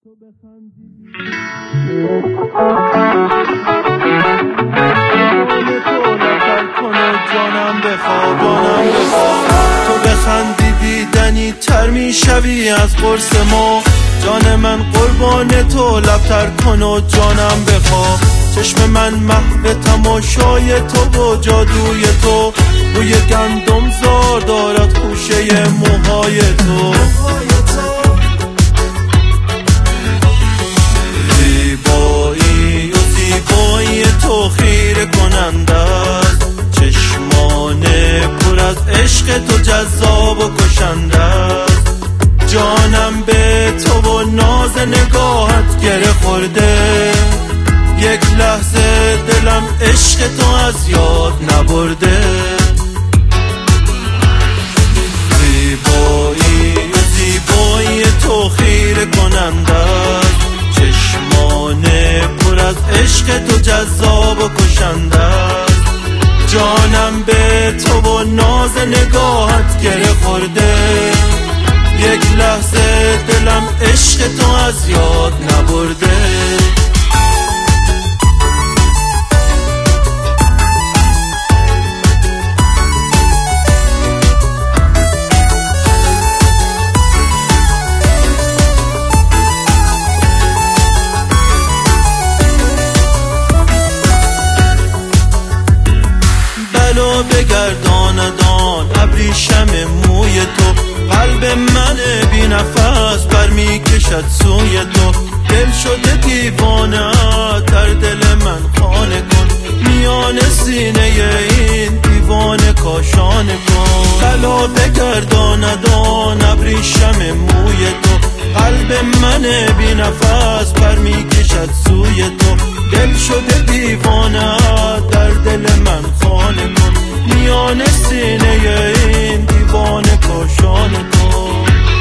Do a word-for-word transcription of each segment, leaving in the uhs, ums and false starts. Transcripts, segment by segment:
تو بخندی جانم بخواب جانم بخواب تو بخندی دیدنی تر میشوی از قرص ما جان من قربان تو لبتر کن و جانم بخواب چشم من محو تماشای تو و جادوی تو روی گندم زار دارد خوشه موهای تو زیبایی و زیبایی تو خیره کننده است چشمان پر از عشق تو جذاب و کشنده است جانم به تو و ناز نگاهت گره خورده یک لحظه دلم عشق تو از یاد نبرده زیبایی و زیبایی تو خیره کننده است چشمان پر از عشق تو جذاب و کشنده است جانم به تو و ناز نگاهت گره خورده یک لحظه دلم عشق تو از یاد نبرده بلا بگرداندان ابریشم موی تو قلب من بی نفس برمی کشد سوی تو دل شده دیوانه در دل من خانه کن میان سینه این دیوانه کاشانه کن بلا بگرداندان ابریشم موی تو قلب من بی نفس برمی کشد سوی تو دل شده دیوانه در دل من خانه کن میان سینه این دیوانه کاشان تو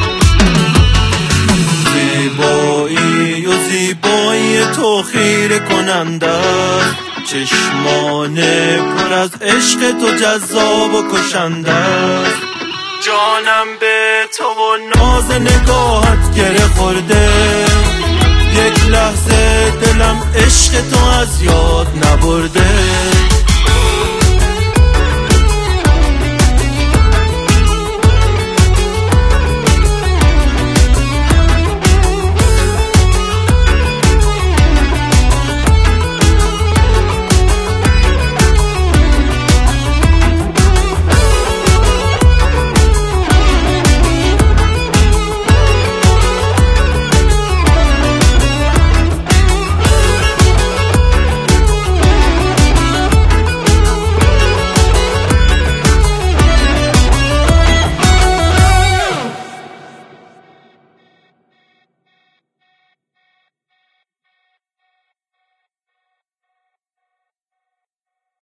زیبایی و زیبایی تو خیره کننده چشمان پر از عشق تو جذاب و کشنده جانم به تو و ناز نگاهت گره خورده یک لحظه دلم عشق تو از یاد